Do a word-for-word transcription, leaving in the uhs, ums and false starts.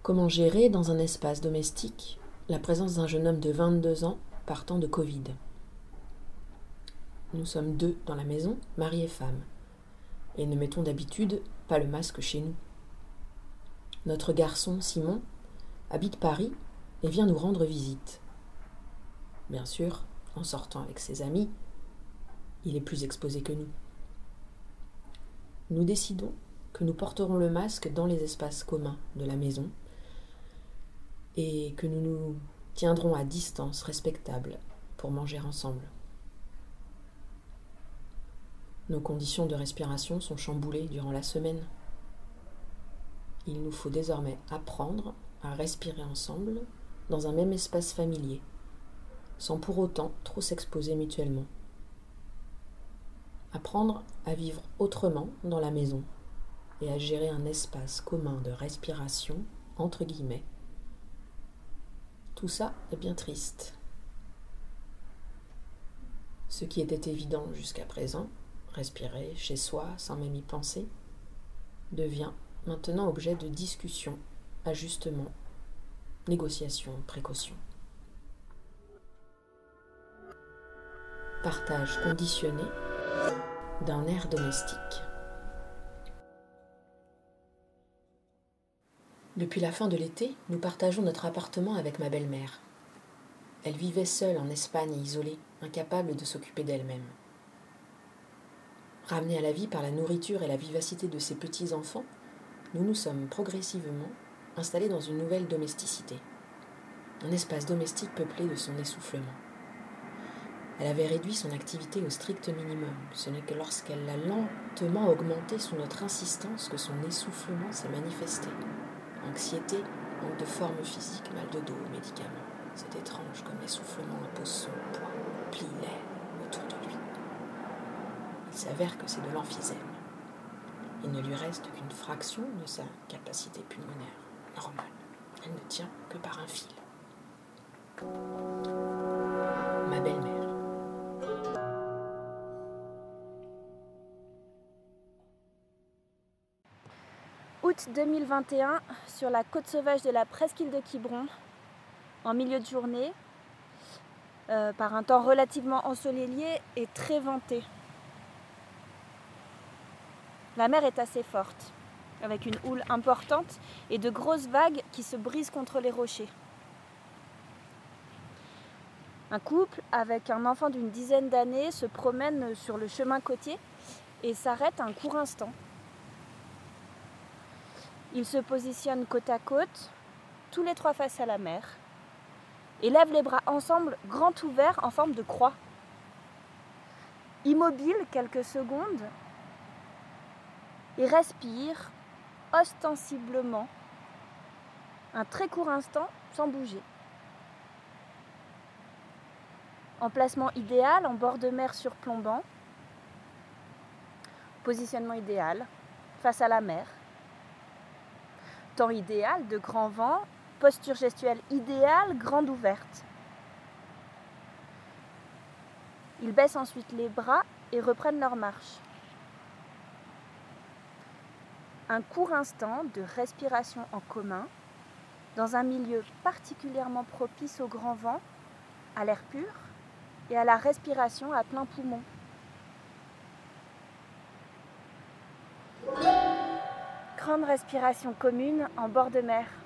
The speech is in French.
Comment gérer dans un espace domestique la présence d'un jeune homme de vingt-deux ans partant de Covid? Nous sommes deux dans la maison, mari et femme, et ne mettons d'habitude pas le masque chez nous. Notre garçon, Simon, habite Paris et vient nous rendre visite. Bien sûr, en sortant avec ses amis, il est plus exposé que nous. Nous décidons que nous porterons le masque dans les espaces communs de la maison et que nous nous tiendrons à distance respectable pour manger ensemble. Nos conditions de respiration sont chamboulées durant la semaine. Il nous faut désormais apprendre à respirer ensemble dans un même espace familier, sans pour autant trop s'exposer mutuellement. Apprendre à vivre autrement dans la maison et à gérer un espace commun de respiration, entre guillemets. Tout ça est bien triste. Ce qui était évident jusqu'à présent, respirer chez soi sans même y penser, devient maintenant objet de discussion, ajustement, négociation, précaution. Partage conditionné d'un air domestique. Depuis la fin de l'été, nous partageons notre appartement avec ma belle-mère. Elle vivait seule en Espagne, isolée, incapable de s'occuper d'elle-même. Ramenée à la vie par la nourriture et la vivacité de ses petits-enfants, nous nous sommes progressivement installés dans une nouvelle domesticité, un espace domestique peuplé de son essoufflement. Elle avait réduit son activité au strict minimum. Ce n'est que lorsqu'elle l'a lentement augmenté sous notre insistance que son essoufflement s'est manifesté. Anxiété, manque de forme physique, mal de dos, médicaments. C'est étrange comme l'essoufflement impose son poids, plie l'air autour de lui. Il s'avère que c'est de l'emphysème. Il ne lui reste qu'une fraction de sa capacité pulmonaire normale. Elle ne tient que par un fil. Ma belle-mère. Août deux mille vingt et un, sur la côte sauvage de la presqu'île de Quiberon, en milieu de journée, euh, par un temps relativement ensoleillé et très venté. La mer est assez forte, avec une houle importante et de grosses vagues qui se brisent contre les rochers. Un couple avec un enfant d'une dizaine d'années se promène sur le chemin côtier et s'arrête un court instant. Ils se positionnent côte à côte, tous les trois face à la mer, et lèvent les bras ensemble, grands ouverts en forme de croix. Immobiles quelques secondes, ils respirent ostensiblement un très court instant sans bouger. Emplacement idéal en bord de mer surplombant, positionnement idéal face à la mer. Temps idéal de grand vent, posture gestuelle idéale, grande ouverte. Ils baissent ensuite les bras et reprennent leur marche. Un court instant de respiration en commun, dans un milieu particulièrement propice au grand vent, à l'air pur et à la respiration à plein poumon. Grande respiration commune en bord de mer.